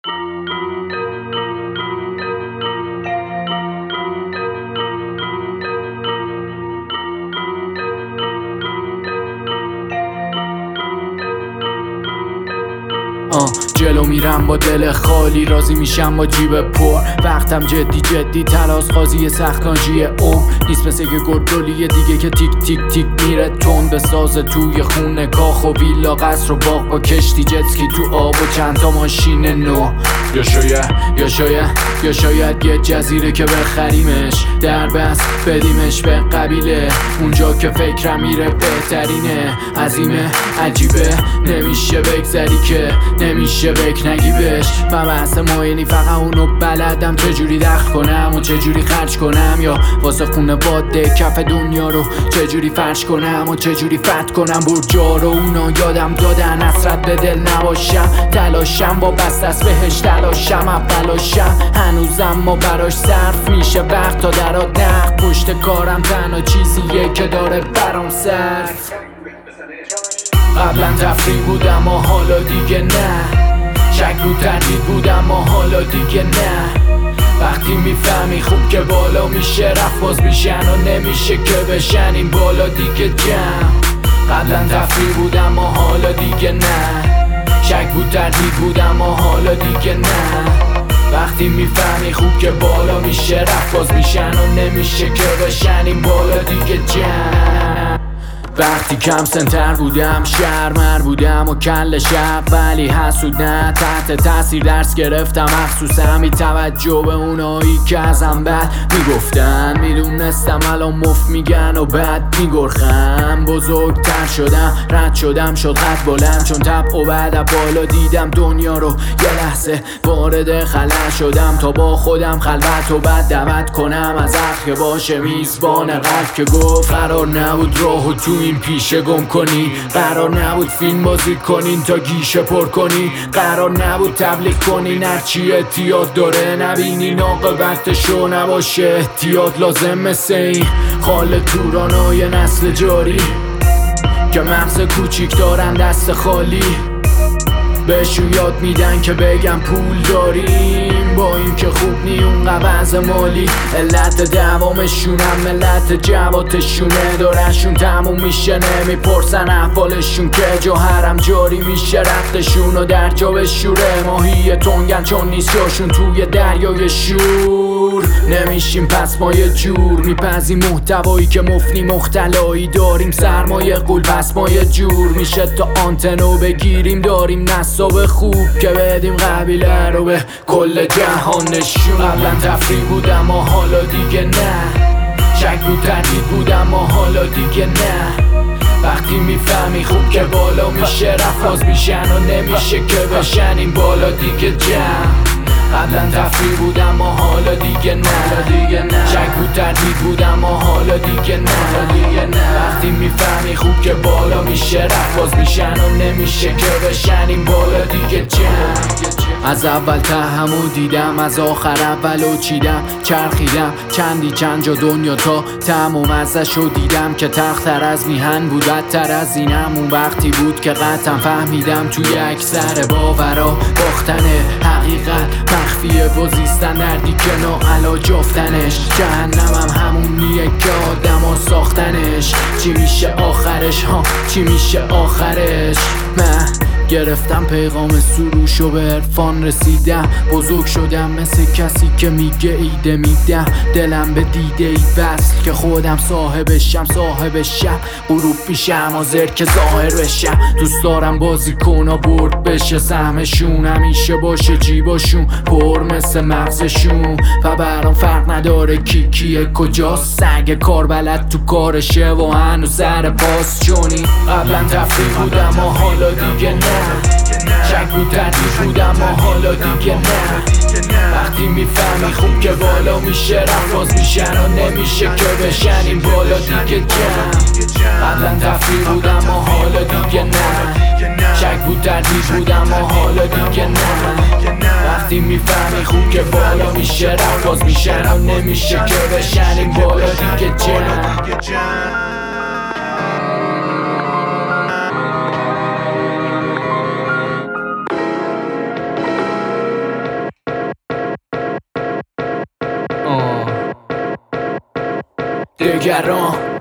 جلو میرم با دل خالی، راضی میشم با جیب پر. وقتم جدی جدی تلاس قاضی سختانجی نیست مثل یه گردولی دیگه که تیک تیک تیک میره تون به ساز توی خونه کاخ و ویلا قصر و باغ با کشتی جتسکی تو آب و چند تا ماشین نو. یا شاید یه جزیره که بخریمش در بس بدیمش به قبیله، اونجا که فکرم میره بهترینه. عظیمه عجیبه نمیشه بگذری که نمیشه بک نگی بهش. من بحث ماینی فقط اونو بلدم چجوری دخل کنم و چجوری خرج کنم، یا واسه خونه باده کف دنیا رو چجوری فرش کنم و چجوری فت کنم. برجا رو اونا یادم دادن حسرت به دل نباشم، تلاشم با بست از بهش تلاشم اولاشم هنوزم ما براش صرف میشه وقت تا درات نقد. پشت کارم تنها چیزیه که داره برام صرف. قبلا تفریح بودم و حالا دیگه نه، شک بود تردید بودم و حالا دیگه نه. وقتی میفهمی خوب که بالا میشه رفت باز میشن و نمیشه که بشن این بالا دیگه جمع. قبلا تفریح بودم و حالا دیگه نه، شک بود تردید بودم و حالا دیگه نه. وقتی میفهمی خوب که بالا میشه رفت باز میشن و نمیشه که بشن این بالا دیگه جمع. وقتی کم سنتر بودم شرمر بودم و کل شب، ولی حسود نه تحت تاثیر درس گرفتم مخصوصا بی توجه به اونایی که ازم بد میگفتن. میدونستم الان مفت میگن و بد میگرخم. بزرگتر شدم رد شدم شد قد بلند چون تب و بعد بالا دیدم دنیا رو یه لحظه وارد خلا شدم تا با خودم خلوت و بعد دعوت کنم از حق که باشه میزبان قلب که گفت قرار نبود راهو تو این پیشه گم کنی، قرار نبود فیلم بازی کنین تا گیشه پر کنی، قرار نبود تبلیغ کنین هرچی احتیاط داره نبینین عاقبتشو نباشه احتیاط لازم. مثل این خال تورانای نسل جاری که مغز کوچیک دارن دست خالی، بهشون یاد میدن که بگم پول داریم با این که خوب نی اون قبض مالی. علت دوامشونم ملت جواتشونه، دارنشون تموم میشه نمیپرسن احوالشون که جوهرم جاری میشه رختشون و در جا بشوره. ماهی تنگن چون نیست جاشون توی دریای شور. نمیشیم پس ما یه جور میپذیم محتوایی که مفنی مختلایی داریم سرمایه قول پس ما یه جور میشه تا آنتنو بگیریم داریم نصاب خوب که بدیم قبیله رو به کل جهان نشون. قبلا تفریح بودم و حالا دیگه نه، شک بود تردید بودم و حالا دیگه نه. وقتی میفهمی خوب که بالا میشه رفت باز میشن و نمیشه که بشن این بالا دیگه جمع. قبلا تفریح بودم و حالا دیگه نه، شک بود تردید بودم و حالا دیگه نه. وقتی میفهمی خوب که بالا میشه رفت باز میشن و نمیشه که بشن این بالا دیگه جمع. از اول تهمو دیدم از آخر اولو چیدم چرخیدم چند جا دنیا تا تموم ازشو دیدم که تختر از میهن بود بدتر از اینم. اون وقتی بود که قطعا فهمیدم توی اکثر باورا باختن حقیقت مخفیه و زیستن دردی که ناعلاج افتنش. جهنمم همونیه که آدم ها ساختنش. چی میشه آخرش ها چی میشه آخرش؟ من گرفتم پیغام سروشو به عرفان رسیدم، بزرگ شدم مثل کسی که میگه ایده میدم. دلم به دیده ای وصل که خودم صاحبشم صاحب شب غروب میشم حاضر که ظاهر بشم. دوست دارم بازی کنا برد بشه سهمشون همیشه باشه جیباشون پر مثل مغزشون و برام فرق نداره کی کیه کجاست. سگ کار بلد تو کارشه و هنوز سر پاس چونی. قبلا تفریح بودم و حالا دیگه نه، شک بود تردید بودم و حالا دیگه نه. وقتی میفهمی خوب که بالا میشه رفت باز میشن و نمیشه که بشن این بالا دیگه جمع. قبلا تفریح بودم و حالا دیگه نه، شک بود تردید بودم و حالا دیگه نه. وقتی میفهمی خوب که بالا میشه رفت باز میشن و نمیشه که بشن این بالا دیگه جمع. دگران